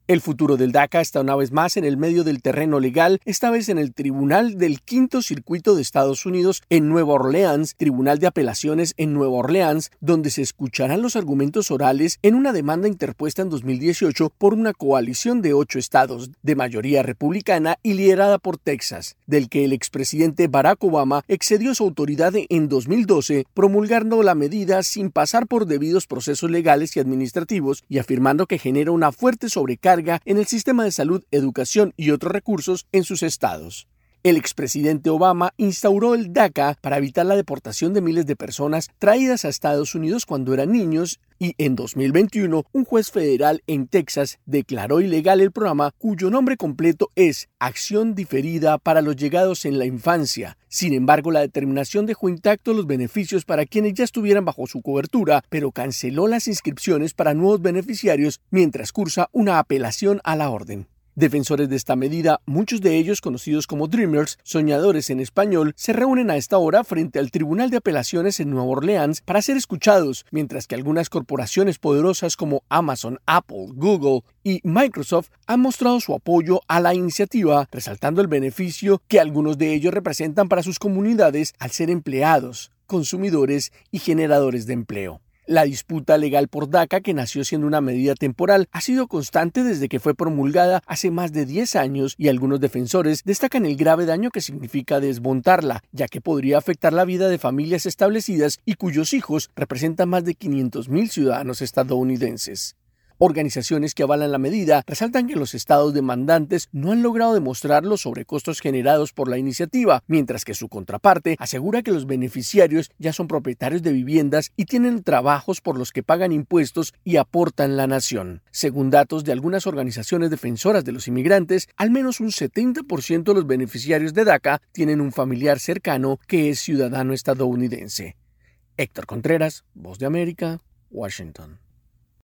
El futuro del DACA está una vez más en el medio del terreno legal, esta vez en el Tribunal del Quinto Circuito de Estados Unidos en Nueva Orleans, Tribunal de Apelaciones en Nueva Orleans, donde se escucharán los argumentos orales en una demanda interpuesta en 2018 por una coalición de 8 estados, de mayoría republicana y liderada por Texas, del que el expresidente Barack Obama excedió su autoridad en 2012, promulgando la medida sin pasar por debidos procesos legales y administrativos y afirmando que genera una fuerte sobrecarga en el sistema de salud, educación y otros recursos en sus estados. El expresidente Obama instauró el DACA para evitar la deportación de miles de personas traídas a Estados Unidos cuando eran niños y en 2021 un juez federal en Texas declaró ilegal el programa cuyo nombre completo es Acción Diferida para los Llegados en la Infancia. Sin embargo, la determinación dejó intactos los beneficios para quienes ya estuvieran bajo su cobertura, pero canceló las inscripciones para nuevos beneficiarios mientras cursa una apelación a la orden. Defensores de esta medida, muchos de ellos conocidos como Dreamers, soñadores en español, se reúnen a esta hora frente al Tribunal de Apelaciones en Nueva Orleans para ser escuchados, mientras que algunas corporaciones poderosas como Amazon, Apple, Google y Microsoft han mostrado su apoyo a la iniciativa, resaltando el beneficio que algunos de ellos representan para sus comunidades al ser empleados, consumidores y generadores de empleo. La disputa legal por DACA, que nació siendo una medida temporal, ha sido constante desde que fue promulgada hace más de 10 años y algunos defensores destacan el grave daño que significa desmontarla, ya que podría afectar la vida de familias establecidas y cuyos hijos representan más de 500,000 ciudadanos estadounidenses. Organizaciones que avalan la medida resaltan que los estados demandantes no han logrado demostrar los sobrecostos generados por la iniciativa, mientras que su contraparte asegura que los beneficiarios ya son propietarios de viviendas y tienen trabajos por los que pagan impuestos y aportan la nación. Según datos de algunas organizaciones defensoras de los inmigrantes, al menos un 70% de los beneficiarios de DACA tienen un familiar cercano que es ciudadano estadounidense. Héctor Contreras, Voz de América, Washington.